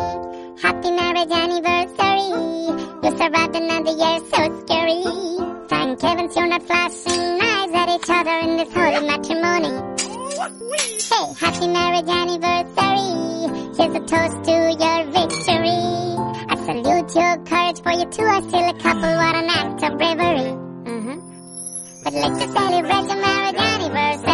Happy marriage anniversary. You survived another year, so scary. Thank heavens you're not flashing knives at each other in this holy matrimony. Hey, happy marriage anniversary. Here's a toast to your victory. I salute your courage, for you two are still a couple. What an act of bravery. But let's just celebrate your marriage anniversary.